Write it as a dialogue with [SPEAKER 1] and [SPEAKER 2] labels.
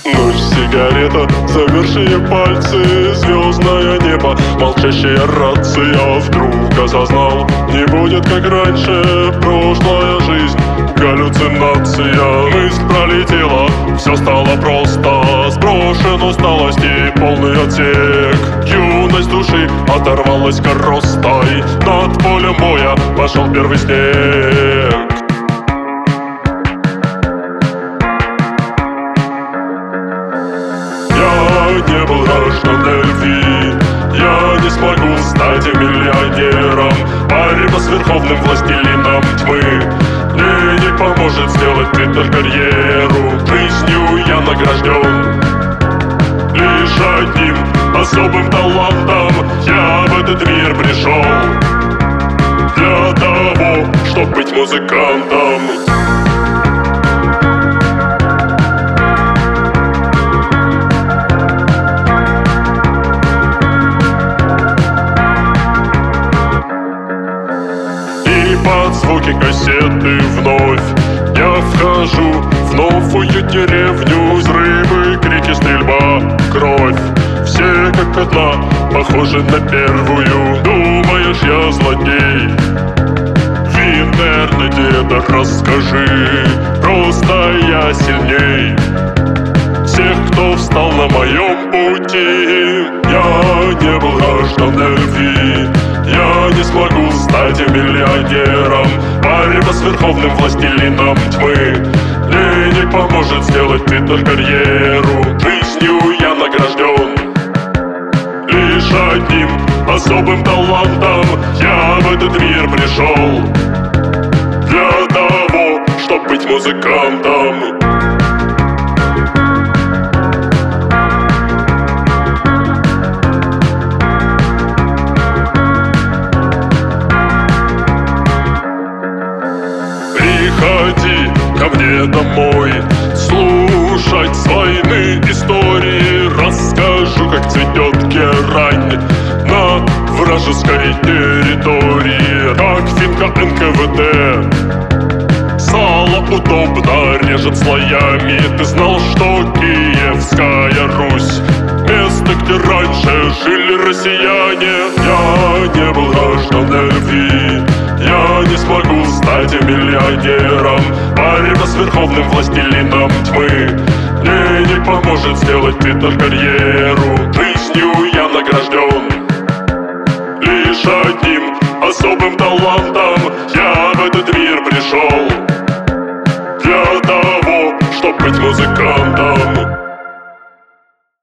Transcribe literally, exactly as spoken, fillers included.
[SPEAKER 1] Ночь, сигарета, замерзшие пальцы, звездное небо, молчащая рация. Вдруг осознал, не будет как раньше, прошлая жизнь, галлюцинация. Мысль пролетела, все стало просто, сброшен усталость и полный отсек. Юность души оторвалась коростой, над полем боя пошел первый снег. Не был рожден для любви, я не смогу стать миллионером. Борьба с верховным властелином тьмы мне не поможет сделать Твиттер карьеру. Жизнью я награжден лишь одним особым талантом. Я в этот мир пришел для того, чтобы быть музыкантом. Под звуки кассеты вновь я вхожу в новую деревню. Взрывы, крики, стрельба, кровь, все как одна похожи на первую. Думаешь, я злодей? В интернете так расскажи. Просто я сильней всех, кто встал на моем пути. Я не был рожден для любви, я не смогу стать миллионером. Борьба с верховным властелином тьмы мне не поможет сделать Твиттер карьеру. Жизнью я награжден лишь одним особым талантом. Я в этот мир пришел для того, чтобы быть музыкантом. Приходи ко мне домой, слушать с войны истории. Расскажу, как цветет герань на вражеской территории, как финка эн ка вэ дэ сало удобно режет слоями. Ты знал, что Киевская Русь — место, где раньше жили россияне? Я не был рожден для любви, я не смогу стать миллионером. Борьба с верховным властелином тьмы мне не поможет сделать Твиттер карьеру. Жизнью я награжден лишь одним особым талантом. Я в этот мир пришел для того, чтобы быть музыкантом.